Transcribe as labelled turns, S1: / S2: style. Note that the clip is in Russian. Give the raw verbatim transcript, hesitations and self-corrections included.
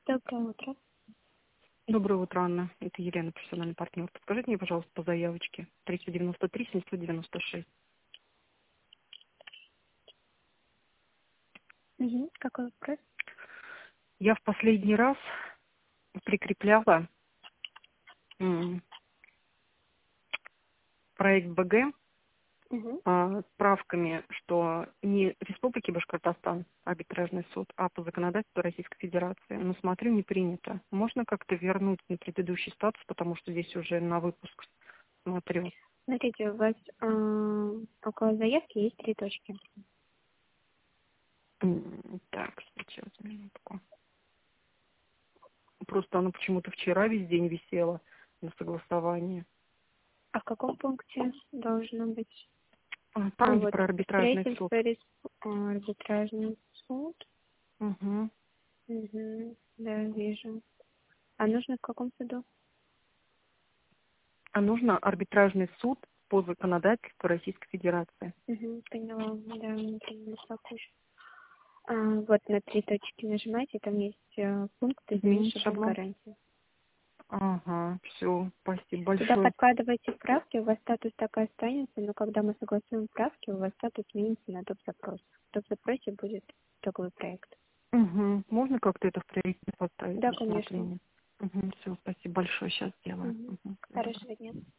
S1: Доброе утро.
S2: Доброе утро, Анна. Это Елена, профессиональный партнер. Подскажите мне, пожалуйста, по заявочке триста девяносто три семьсот девяносто шесть.
S1: Угу. Какой вопрос?
S2: Я в последний раз прикрепляла м, проект БГ
S1: Угу.
S2: а, справками, что не Республики Башкортостан арбитражный суд, а по законодательству Российской Федерации. Но смотрю, не принято. Можно как-то вернуть на предыдущий статус, потому что здесь уже на выпуск смотрю.
S1: Смотрите, у вас э, около заявки есть три точки.
S2: М, Так, сейчас, минутку. Просто оно почему-то вчера весь день висело на согласовании.
S1: А в каком пункте должно быть?
S2: А,
S1: А,
S2: там, где
S1: вот
S2: про арбитражный суд.
S1: строительство респ... а, арбитражный суд.
S2: Угу.
S1: Угу. Да, вижу. А нужно в каком суду?
S2: А нужно арбитражный суд по законодательству Российской Федерации.
S1: Угу. Поняла. Да, не поняла, покушать. А, вот на три точки нажимаете, там есть э, пункт «Изменить
S2: Изменить
S1: шаблон
S2: шаблон?
S1: гарантии».
S2: Ага, все, спасибо
S1: Туда
S2: большое.
S1: подкладываете правки, у вас статус так и останется, но когда мы согласуем правки, у вас статус изменится на топ-запрос. В топ-запросе будет итоговый проект.
S2: Угу. Можно как-то это в приоритет поставить
S1: Да, конечно.
S2: рассмотрение? Угу, все, спасибо большое, сейчас сделаю.
S1: Мгм.
S2: Угу.
S1: Хорошего дня.